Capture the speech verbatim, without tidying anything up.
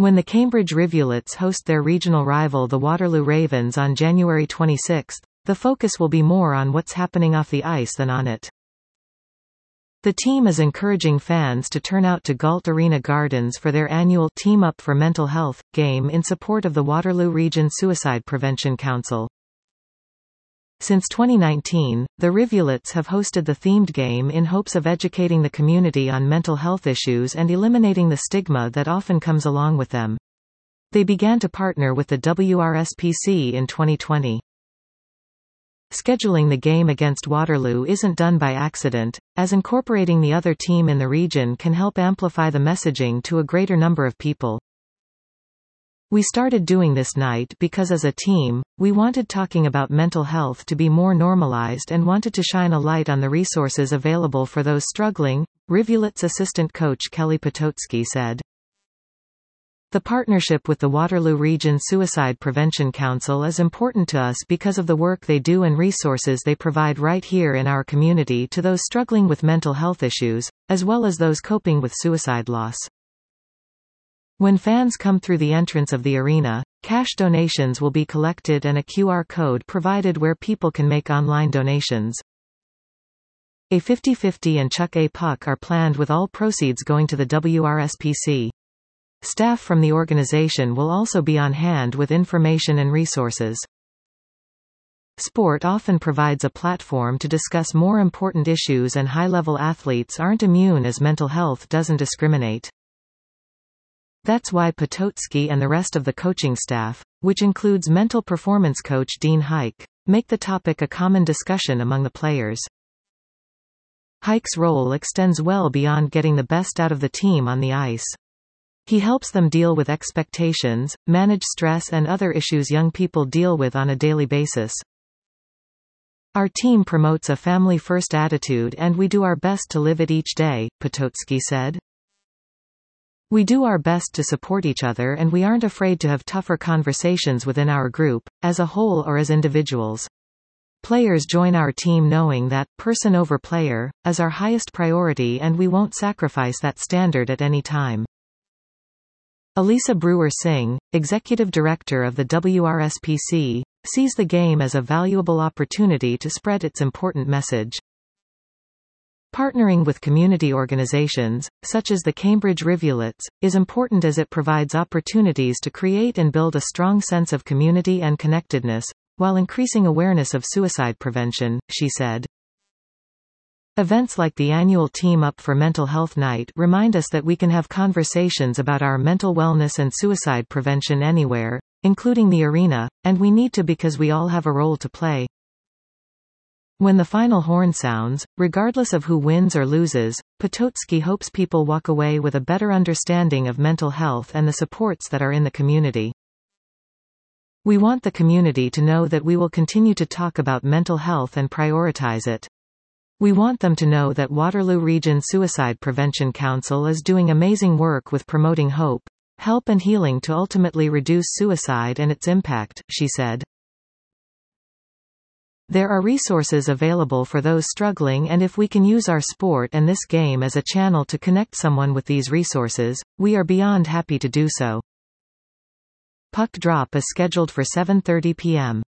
when the Cambridge Rivulets host their regional rival the Waterloo Ravens on January twenty-sixth, the focus will be more on what's happening off the ice than on it. The team is encouraging fans to turn out to Galt Arena Gardens for their annual Team Up for Mental Health game in support of the Waterloo Region Suicide Prevention Council. Since twenty nineteen, the Rivulets have hosted the themed game in hopes of educating the community on mental health issues and eliminating the stigma that often comes along with them. They began to partner with the W R S P C in twenty twenty. Scheduling the game against Waterloo isn't done by accident, as incorporating the other team in the region can help amplify the messaging to a greater number of people. We started doing this night because as a team, we wanted talking about mental health to be more normalized and wanted to shine a light on the resources available for those struggling, Rivulets assistant coach Kelly Potocki said. The partnership with the Waterloo Region Suicide Prevention Council is important to us because of the work they do and resources they provide right here in our community to those struggling with mental health issues, as well as those coping with suicide loss. When fans come through the entrance of the arena, cash donations will be collected and a Q R code provided where people can make online donations. A fifty fifty and Chuck a Puck are planned with all proceeds going to the W R S P C. Staff from the organization will also be on hand with information and resources. Sport often provides a platform to discuss more important issues, and high-level athletes aren't immune as mental health doesn't discriminate. That's why Potocki and the rest of the coaching staff, which includes mental performance coach Dean Hike, make the topic a common discussion among the players. Hike's role extends well beyond getting the best out of the team on the ice. He helps them deal with expectations, manage stress and other issues young people deal with on a daily basis. Our team promotes a family-first attitude and we do our best to live it each day, Potocki said. We do our best to support each other and we aren't afraid to have tougher conversations within our group, as a whole or as individuals. Players join our team knowing that, person over player, is our highest priority and we won't sacrifice that standard at any time. Elisa Brewer-Singh, Executive Director of the W R S P C, sees the game as a valuable opportunity to spread its important message. Partnering with community organizations, such as the Cambridge Rivulets, is important as it provides opportunities to create and build a strong sense of community and connectedness, while increasing awareness of suicide prevention, she said. Events like the annual Team Up for Mental Health Night remind us that we can have conversations about our mental wellness and suicide prevention anywhere, including the arena, and we need to because we all have a role to play. When the final horn sounds, regardless of who wins or loses, Potocki hopes people walk away with a better understanding of mental health and the supports that are in the community. We want the community to know that we will continue to talk about mental health and prioritize it. We want them to know that Waterloo Region Suicide Prevention Council is doing amazing work with promoting hope, help and healing to ultimately reduce suicide and its impact, she said. There are resources available for those struggling, and if we can use our sport and this game as a channel to connect someone with these resources, we are beyond happy to do so. Puck drop is scheduled for seven thirty p m